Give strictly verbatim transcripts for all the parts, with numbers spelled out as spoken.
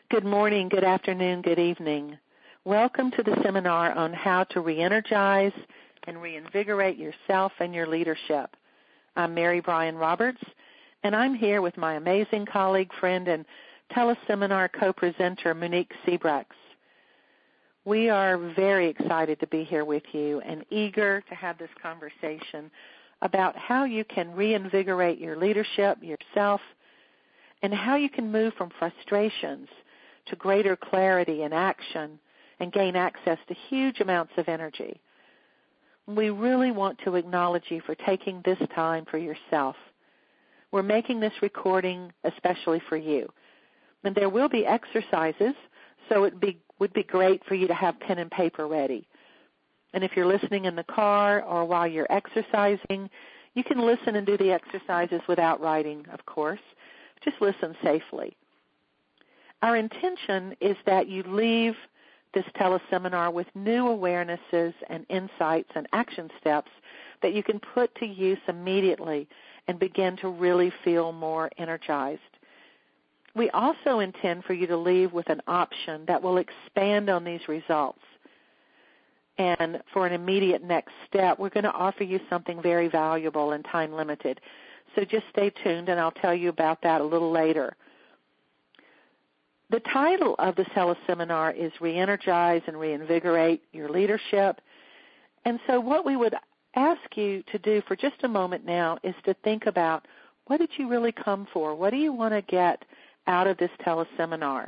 Good morning, good afternoon, good evening. Welcome to the seminar on how to re-energize and reinvigorate yourself and your leadership. I'm Mary Brian Roberts, and I'm here with my amazing colleague, friend, and teleseminar co-presenter, Monique Siebrechts. We are very excited to be here with you and eager to have this conversation about how you can reinvigorate your leadership, yourself, and how you can move from frustrations to greater clarity and action and gain access to huge amounts of energy. We really want to acknowledge you for taking this time for yourself. We're making this recording especially for you. And there will be exercises, so it be, would be great for you to have pen and paper ready. And if you're listening in the car or while you're exercising, you can listen and do the exercises without writing, of course. Just listen safely. Our intention is that you leave this teleseminar with new awarenesses and insights and action steps that you can put to use immediately and begin to really feel more energized. We also intend for you to leave with an option that will expand on these results. And for an immediate next step, we're going to offer you something very valuable and time limited. So just stay tuned, and I'll tell you about that a little later. The title of the teleseminar is Re-Energize and Reinvigorate Your Leadership. And so what we would ask you to do for just a moment now is to think about, what did you really come for? What do you want to get out of this teleseminar?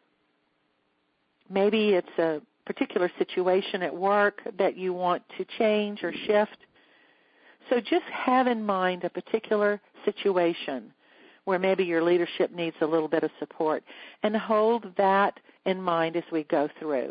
Maybe it's a particular situation at work that you want to change or shift. So just have in mind a particular situation where maybe your leadership needs a little bit of support, and hold that in mind as we go through.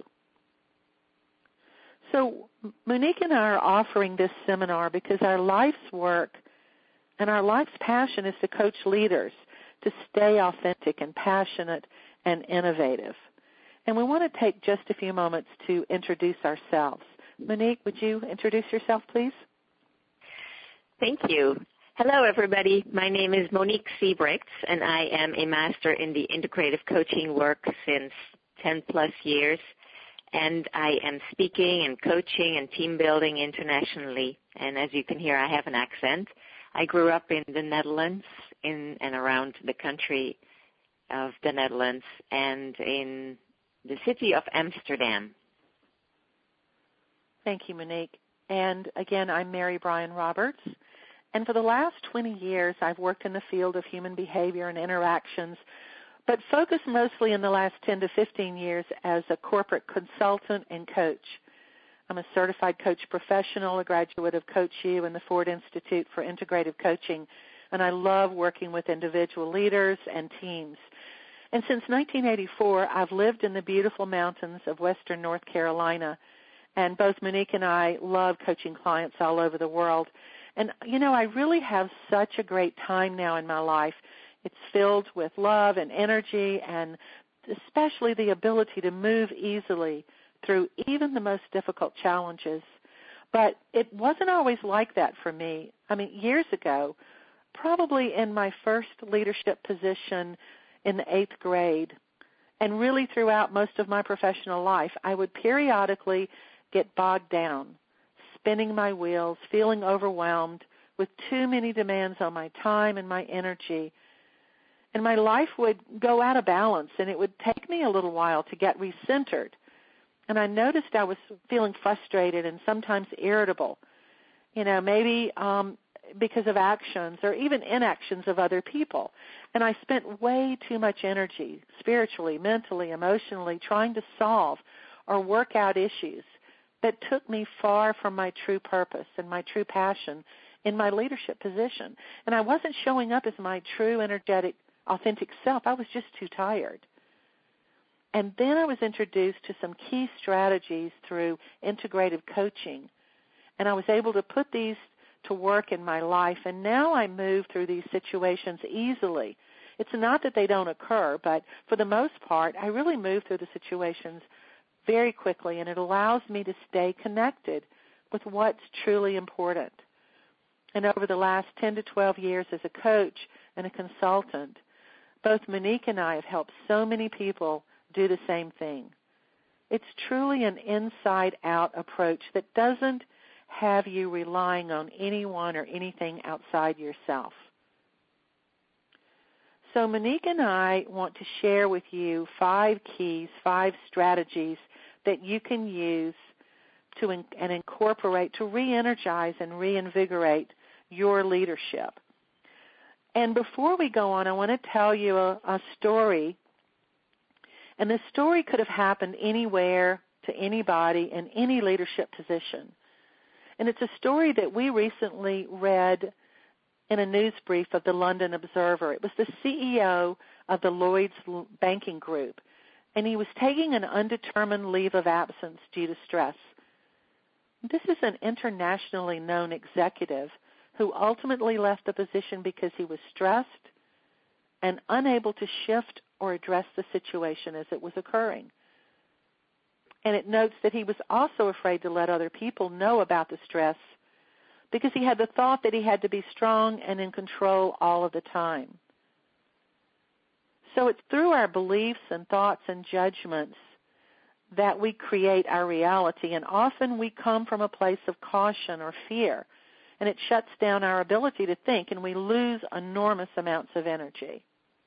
So Monique and I are offering this seminar because our life's work and our life's passion is to coach leaders to stay authentic and passionate and innovative. And we want to take just a few moments to introduce ourselves. Monique, would you introduce yourself, please? Thank you. Hello, everybody. My name is Monique Siebrechts, and I am a master in the integrative coaching work since ten plus years. And I am speaking and coaching and team building internationally. And as you can hear, I have an accent. I grew up in the Netherlands, in and around the country of the Netherlands, and in the city of Amsterdam. Thank you, Monique. And again, I'm Mary Brian Roberts. And for the last twenty years, I've worked in the field of human behavior and interactions, but focused mostly in the last ten to fifteen years as a corporate consultant and coach. I'm a certified coach professional, a graduate of Coach U and the Ford Institute for Integrative Coaching, and I love working with individual leaders and teams. And since nineteen eighty-four, I've lived in the beautiful mountains of western North Carolina, and both Monique and I love coaching clients all over the world. And, you know, I really have such a great time now in my life. It's filled with love and energy and especially the ability to move easily through even the most difficult challenges. But it wasn't always like that for me. I mean, years ago, probably in my first leadership position in the eighth grade, and really throughout most of my professional life, I would periodically get bogged down, spinning my wheels, feeling overwhelmed with too many demands on my time and my energy. And my life would go out of balance, and it would take me a little while to get recentered. And I noticed I was feeling frustrated and sometimes irritable, you know, maybe um, because of actions or even inactions of other people. And I spent way too much energy, spiritually, mentally, emotionally, trying to solve or work out issues that took me far from my true purpose and my true passion in my leadership position. And I wasn't showing up as my true, energetic, authentic self. I was just too tired. And then I was introduced to some key strategies through integrative coaching, and I was able to put these to work in my life, and now I move through these situations easily. It's not that they don't occur, but for the most part, I really move through the situations very quickly, and it allows me to stay connected with what's truly important. And over the last ten to twelve years as a coach and a consultant, both Monique and I have helped so many people do the same thing. It's truly an inside-out approach that doesn't have you relying on anyone or anything outside yourself. So Monique and I want to share with you five keys, five strategies that you can use to in, and incorporate to re-energize and reinvigorate your leadership. And before we go on, I want to tell you a, a story. And this story could have happened anywhere to anybody in any leadership position. And it's a story that we recently read in a news brief of the London Observer. It was the C E O of the Lloyds Banking Group, and he was taking an undetermined leave of absence due to stress. This is an internationally known executive who ultimately left the position because he was stressed and unable to shift or address the situation as it was occurring. And it notes that he was also afraid to let other people know about the stress because he had the thought that he had to be strong and in control all of the time. So it's through our beliefs and thoughts and judgments that we create our reality, and often we come from a place of caution or fear, and it shuts down our ability to think, and we lose enormous amounts of energy.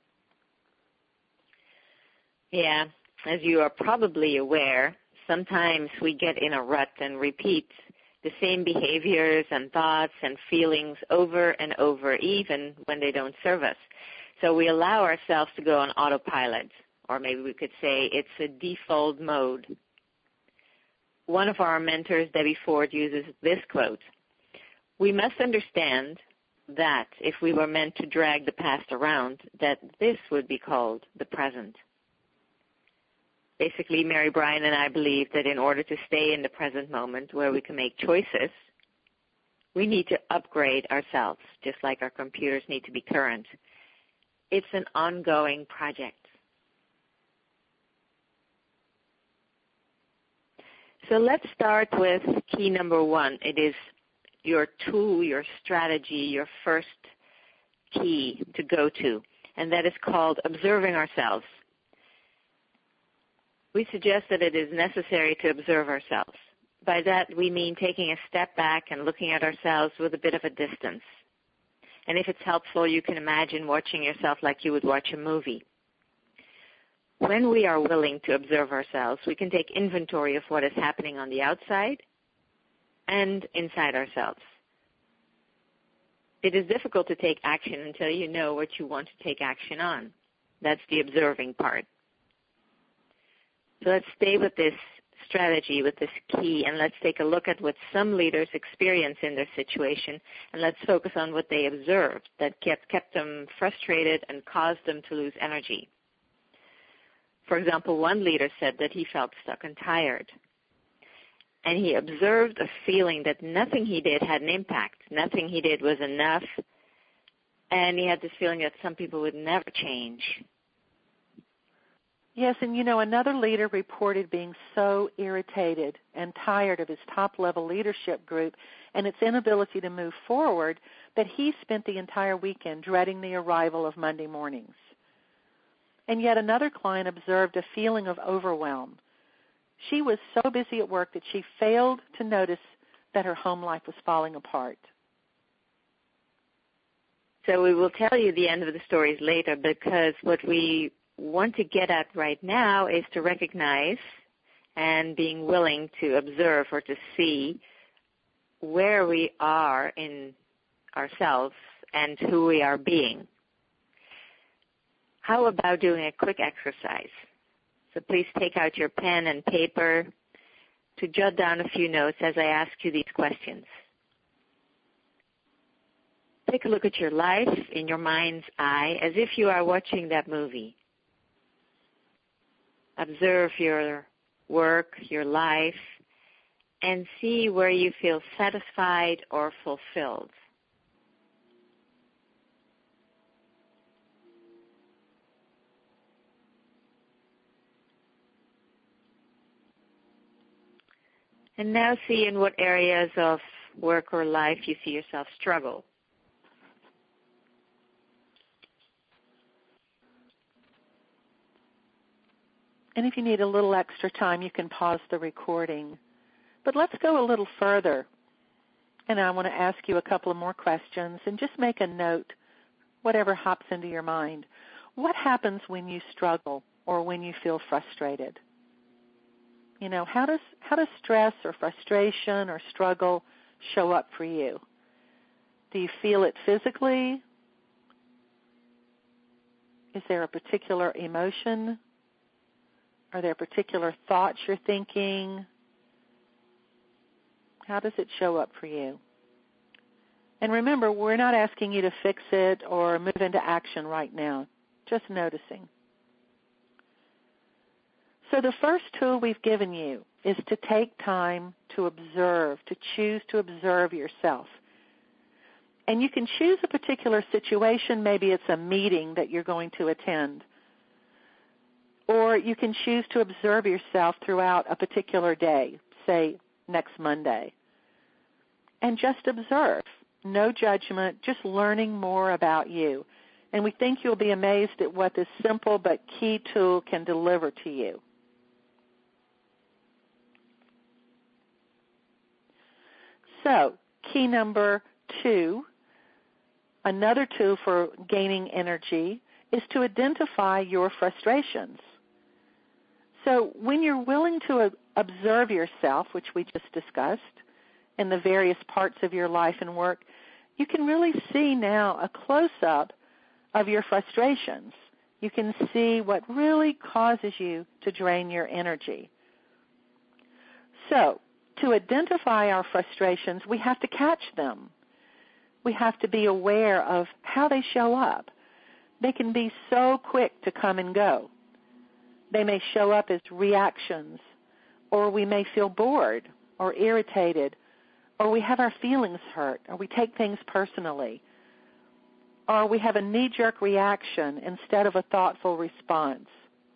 Yeah, as you are probably aware, sometimes we get in a rut and repeat the same behaviors and thoughts and feelings over and over, even when they don't serve us. So we allow ourselves to go on autopilot, or maybe we could say it's a default mode. One of our mentors, Debbie Ford, uses this quote: "We must understand that if we were meant to drag the past around, that this would be called the present." Basically, Mary Bryan and I believe that in order to stay in the present moment where we can make choices, we need to upgrade ourselves, just like our computers need to be current. It's an ongoing project. So let's start with key number one. It is your tool, your strategy, your first key to go to, and that is called observing ourselves. We suggest that it is necessary to observe ourselves. By that, we mean taking a step back and looking at ourselves with a bit of a distance. And if it's helpful, you can imagine watching yourself like you would watch a movie. When we are willing to observe ourselves, we can take inventory of what is happening on the outside and inside ourselves. It is difficult to take action until you know what you want to take action on. That's the observing part. So let's stay with this strategy, with this key, and let's take a look at what some leaders experience in their situation, and let's focus on what they observed that kept, kept them frustrated and caused them to lose energy. For example, one leader said that he felt stuck and tired, and he observed a feeling that nothing he did had an impact. Nothing he did was enough, and he had this feeling that some people would never change. Yes, and you know, another leader reported being so irritated and tired of his top-level leadership group and its inability to move forward that he spent the entire weekend dreading the arrival of Monday mornings. And yet another client observed a feeling of overwhelm. She was so busy at work that she failed to notice that her home life was falling apart. So we will tell you the end of the stories later, because what we want to get at right now is to recognize and being willing to observe or to see where we are in ourselves and who we are being. How about doing a quick exercise? So please take out your pen and paper to jot down a few notes as I ask you these questions. Take a look at your life in your mind's eye as if you are watching that movie. Observe your work, your life, and see where you feel satisfied or fulfilled. And now see in what areas of work or life you see yourself struggle. And if you need a little extra time, you can pause the recording. But let's go a little further. And I want to ask you a couple of more questions and just make a note, whatever hops into your mind. What happens when you struggle or when you feel frustrated? You know, how does how does stress or frustration or struggle show up for you? Do you feel it physically? Is there a particular emotion? Are there particular thoughts you're thinking? How does it show up for you? And remember, we're not asking you to fix it or move into action right now, just noticing. So the first tool we've given you is to take time to observe, to choose to observe yourself. And you can choose a particular situation. Maybe it's a meeting that you're going to attend. Or you can choose to observe yourself throughout a particular day, say next Monday. And just observe. No judgment, just learning more about you. And we think you'll be amazed at what this simple but key tool can deliver to you. So, key number two, another tool for gaining energy, is to identify your frustrations. So when you're willing to observe yourself, which we just discussed, in the various parts of your life and work, you can really see now a close-up of your frustrations. You can see what really causes you to drain your energy. So, to identify our frustrations, we have to catch them. We have to be aware of how they show up. They can be so quick to come and go. They may show up as reactions, or we may feel bored or irritated, or we have our feelings hurt, or we take things personally, or we have a knee-jerk reaction instead of a thoughtful response.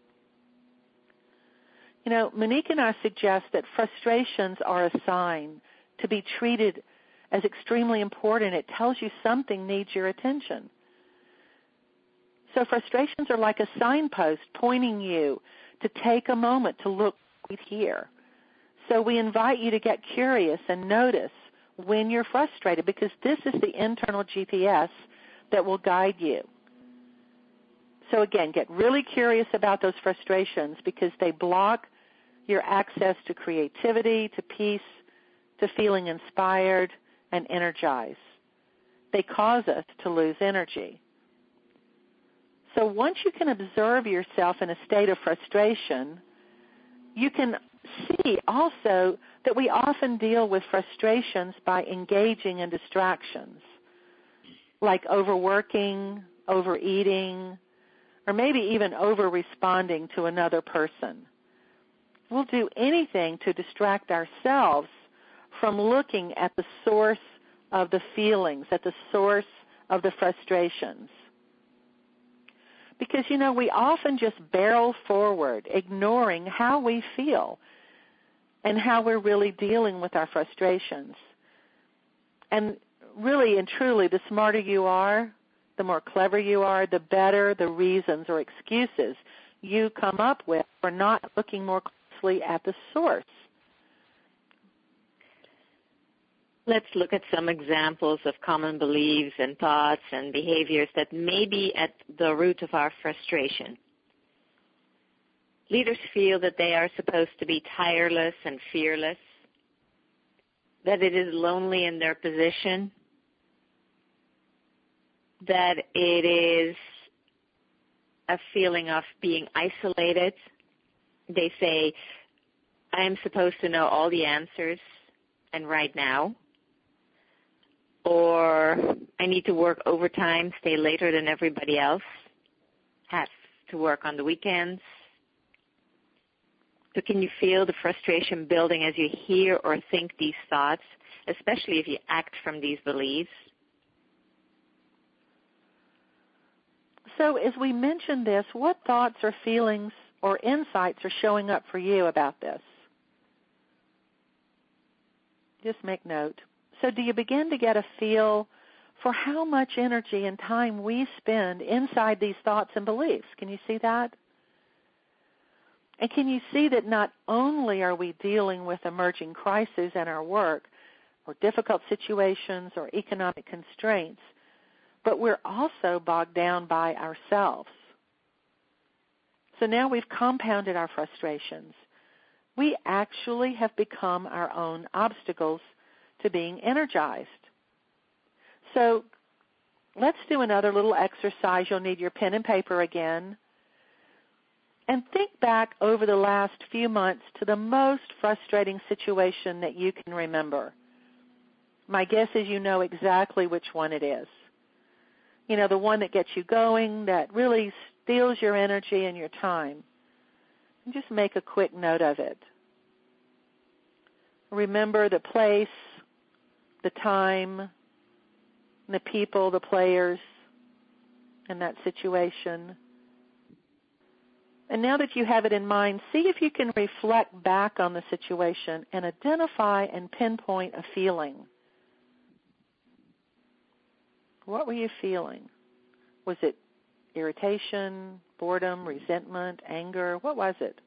You know, Monique and I suggest that frustrations are a sign to be treated as extremely important. It tells you something needs your attention. So frustrations are like a signpost pointing you to take a moment to look right here. So we invite you to get curious and notice when you're frustrated, because this is the internal G P S that will guide you. So again, get really curious about those frustrations because they block your access to creativity, to peace, to feeling inspired and energized. They cause us to lose energy. So once you can observe yourself in a state of frustration, you can see also that we often deal with frustrations by engaging in distractions, like overworking, overeating, or maybe even over-responding to another person. We'll do anything to distract ourselves from looking at the source of the feelings, at the source of the frustrations. Because, you know, we often just barrel forward, ignoring how we feel and how we're really dealing with our frustrations. And really and truly, the smarter you are, the more clever you are, the better the reasons or excuses you come up with for not looking more closely at the source. Let's look at some examples of common beliefs and thoughts and behaviors that may be at the root of our frustration. Leaders feel that they are supposed to be tireless and fearless, that it is lonely in their position, that it is a feeling of being isolated. They say, I am supposed to know all the answers and right now. Or I need to work overtime, stay later than everybody else, have to work on the weekends. So can you feel the frustration building as you hear or think these thoughts, especially if you act from these beliefs? So as we mentioned this, what thoughts or feelings or insights are showing up for you about this? Just make note. So do you begin to get a feel for how much energy and time we spend inside these thoughts and beliefs? Can you see that? And can you see that not only are we dealing with emerging crises in our work or difficult situations or economic constraints, but we're also bogged down by ourselves. So now we've compounded our frustrations. We actually have become our own obstacles to being energized. So let's do another little exercise. You'll need your pen and paper again. And think back over the last few months to the most frustrating situation that you can remember. My guess is you know exactly which one it is. You know, the one that gets you going, that really steals your energy and your time. And just make a quick note of it. Remember the place, the time, the people, the players in that situation. And now that you have it in mind, see if you can reflect back on the situation and identify and pinpoint a feeling. What were you feeling? Was it irritation, boredom, resentment, anger? What was it?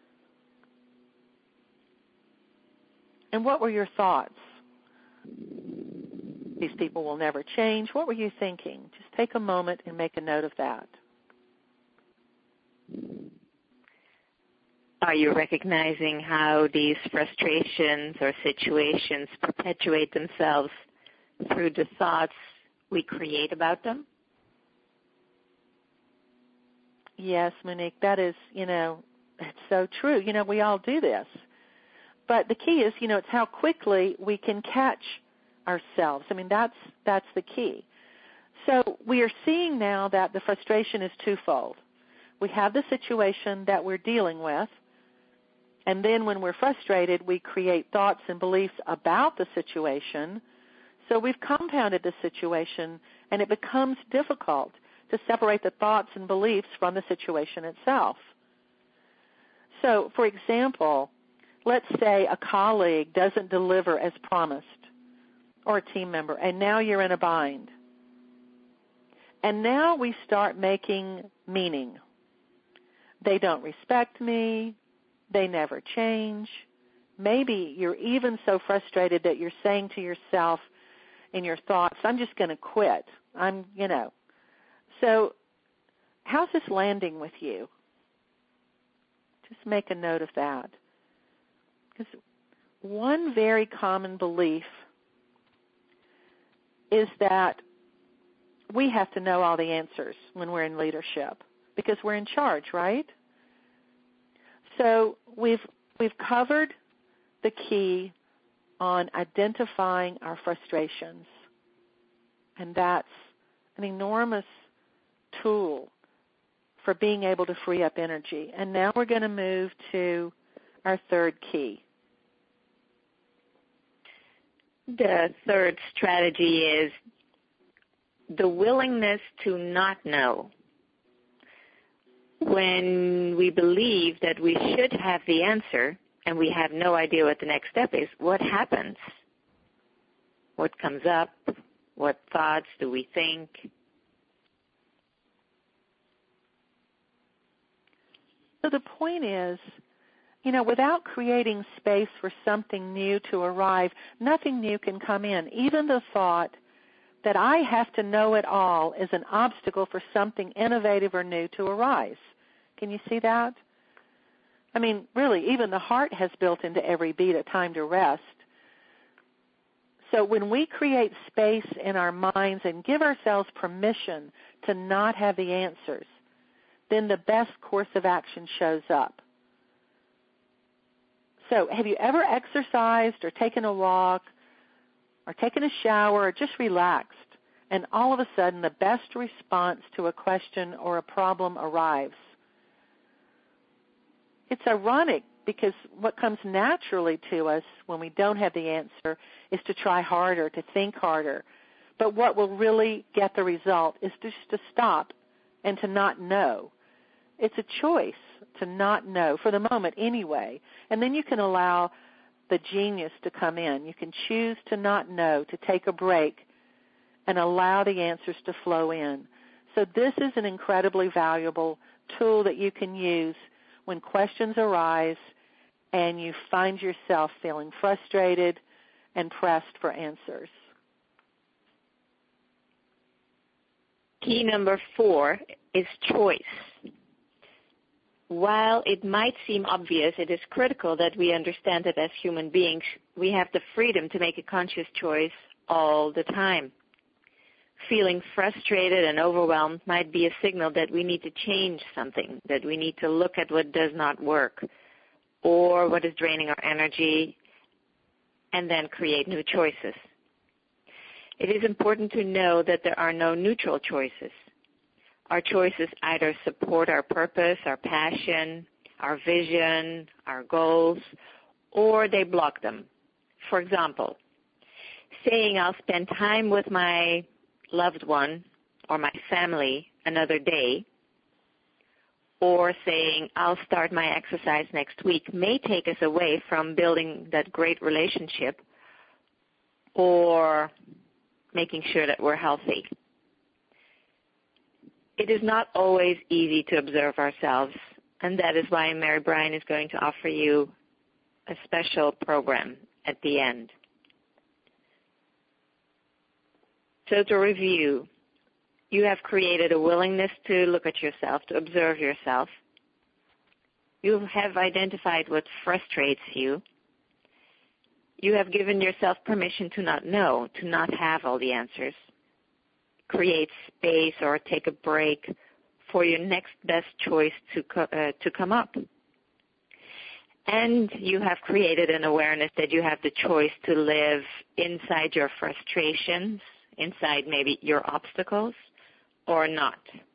And what were your thoughts? These people will never change. What were you thinking? Just take a moment and make a note of that. Are you recognizing how these frustrations or situations perpetuate themselves through the thoughts we create about them? Yes, Monique, that is, you know, it's so true. You know, we all do this. But the key is, you know, it's how quickly we can catch ourselves. I mean, that's that's the key. So we are seeing now that the frustration is twofold. We have the situation that we're dealing with, and then when we're frustrated, we create thoughts and beliefs about the situation. So we've compounded the situation, and it becomes difficult to separate the thoughts and beliefs from the situation itself. So, for example, let's say a colleague doesn't deliver as promised, or a team member, and now you're in a bind. And now we start making meaning. They don't respect me. They never change. Maybe you're even so frustrated that you're saying to yourself in your thoughts, I'm just going to quit. I'm, you know. So how's this landing with you? Just make a note of that. Because one very common belief is that we have to know all the answers when we're in leadership because we're in charge, right? So we've we've covered the key on identifying our frustrations, and that's an enormous tool for being able to free up energy. And now we're going to move to our third key. The third strategy is the willingness to not know. When we believe that we should have the answer and we have no idea what the next step is, what happens? What comes up? What thoughts do we think? So the point is, you know, without creating space for something new to arrive, nothing new can come in. Even the thought that I have to know it all is an obstacle for something innovative or new to arise. Can you see that? I mean, really, even the heart has built into every beat a time to rest. So when we create space in our minds and give ourselves permission to not have the answers, then the best course of action shows up. So have you ever exercised or taken a walk or taken a shower or just relaxed, and all of a sudden the best response to a question or a problem arrives? It's ironic because what comes naturally to us when we don't have the answer is to try harder, to think harder. But what will really get the result is just to stop and to not know. It's a choice to not know, for the moment anyway. And then you can allow the genius to come in. You can choose to not know, to take a break, and allow the answers to flow in. So this is an incredibly valuable tool that you can use when questions arise and you find yourself feeling frustrated and pressed for answers. Key number four is choice. While it might seem obvious, it is critical that we understand that as human beings, we have the freedom to make a conscious choice all the time. Feeling frustrated and overwhelmed might be a signal that we need to change something, that we need to look at what does not work or what is draining our energy, and then create new choices. It is important to know that there are no neutral choices. Our choices either support our purpose, our passion, our vision, our goals, or they block them. For example, saying I'll spend time with my loved one or my family another day, or saying I'll start my exercise next week may take us away from building that great relationship or making sure that we're healthy. It is not always easy to observe ourselves, and that is why Mary Brian is going to offer you a special program at the end. So to review, you have created a willingness to look at yourself, to observe yourself. You have identified what frustrates you. You have given yourself permission to not know, to not have all the answers. Create space or take a break for your next best choice to, co- uh, to come up. And you have created an awareness that you have the choice to live inside your frustrations, inside maybe your obstacles, or not.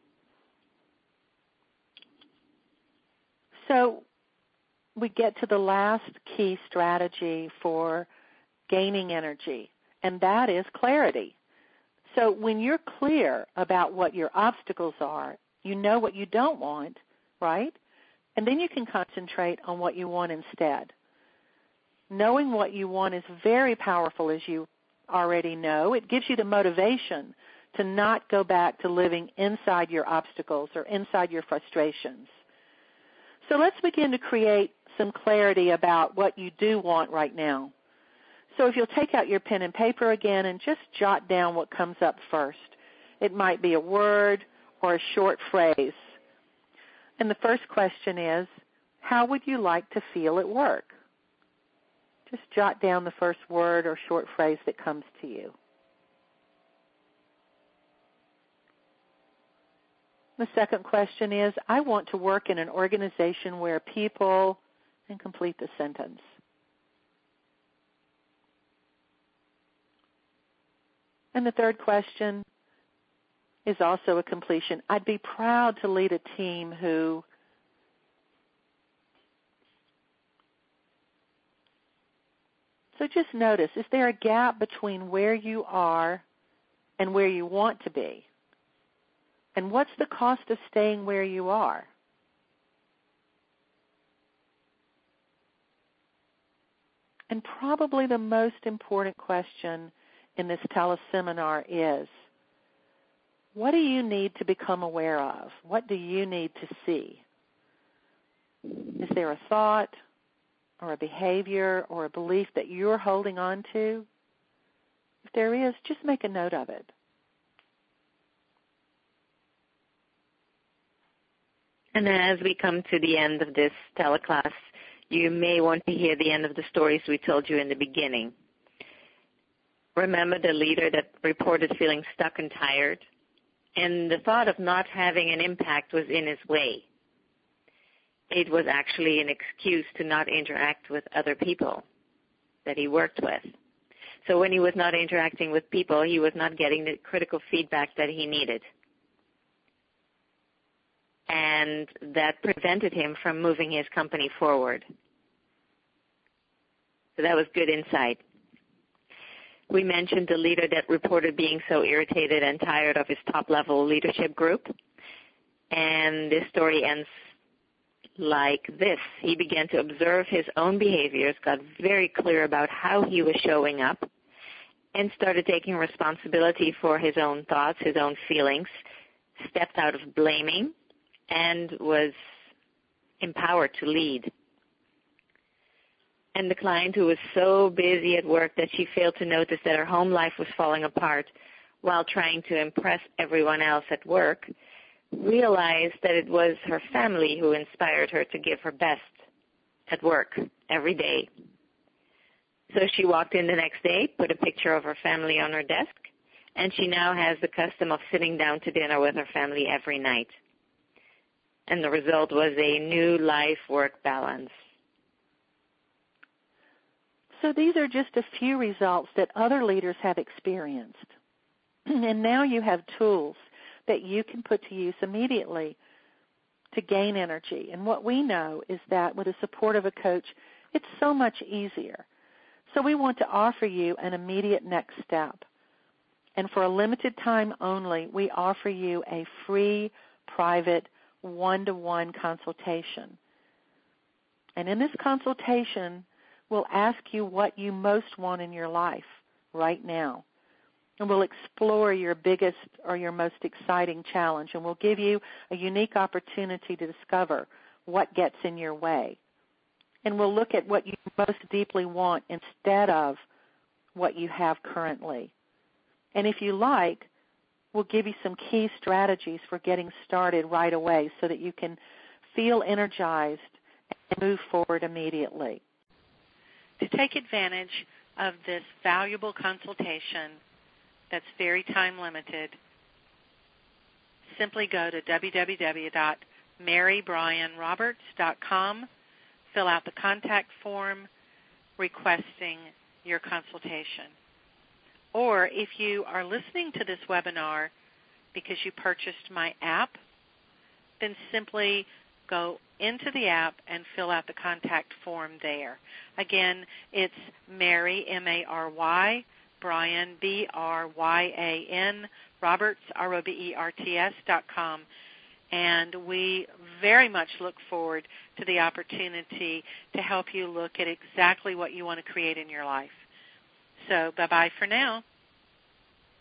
So we get to the last key strategy for gaining energy, and that is clarity. So when you're clear about what your obstacles are, you know what you don't want, right? And then you can concentrate on what you want instead. Knowing what you want is very powerful, as you already know. It gives you the motivation to not go back to living inside your obstacles or inside your frustrations. So let's begin to create some clarity about what you do want right now. So if you'll take out your pen and paper again and just jot down what comes up first. It might be a word or a short phrase. And the first question is, how would you like to feel at work? Just jot down the first word or short phrase that comes to you. The second question is, I want to work in an organization where people, and complete the sentence. And the third question is also a completion. I'd be proud to lead a team who So just notice, is there a gap between where you are and where you want to be? And what's the cost of staying where you are? And probably the most important question in this teleseminar is, what do you need to become aware of? What do you need to see? Is there a thought or a behavior or a belief that you're holding on to? If there is, just make a note of it. And then as we come to the end of this teleclass, you may want to hear the end of the stories we told you in the beginning. Remember the leader that reported feeling stuck and tired? And the thought of not having an impact was in his way. It was actually an excuse to not interact with other people that he worked with. So when he was not interacting with people, he was not getting the critical feedback that he needed. And that prevented him from moving his company forward. So that was good insight. We mentioned the leader that reported being so irritated and tired of his top-level leadership group. And this story ends like this. He began to observe his own behaviors, got very clear about how he was showing up, and started taking responsibility for his own thoughts, his own feelings, stepped out of blaming, and was empowered to lead. And the client, who was so busy at work that she failed to notice that her home life was falling apart while trying to impress everyone else at work, realized that it was her family who inspired her to give her best at work every day. So she walked in the next day, put a picture of her family on her desk, and she now has the custom of sitting down to dinner with her family every night. And the result was a new life-work balance. So these are just a few results that other leaders have experienced. And now you have tools that you can put to use immediately to gain energy. And what we know is that with the support of a coach, it's so much easier. So we want to offer you an immediate next step. And for a limited time only, we offer you a free, private, one-to-one consultation. And in this consultation, we'll ask you what you most want in your life right now. And we'll explore your biggest or your most exciting challenge. And we'll give you a unique opportunity to discover what gets in your way. And we'll look at what you most deeply want instead of what you have currently. And if you like, we'll give you some key strategies for getting started right away so that you can feel energized and move forward immediately. To take advantage of this valuable consultation that's very time limited, simply go to w w w dot mary bryan roberts dot com, fill out the contact form requesting your consultation. Or if you are listening to this webinar because you purchased my app, then simply go into the app and fill out the contact form there. Again, it's Mary, M A R Y, Bryan, B R Y A N, Roberts, R O B E R T S dot com. And we very much look forward to the opportunity to help you look at exactly what you want to create in your life. So bye-bye for now.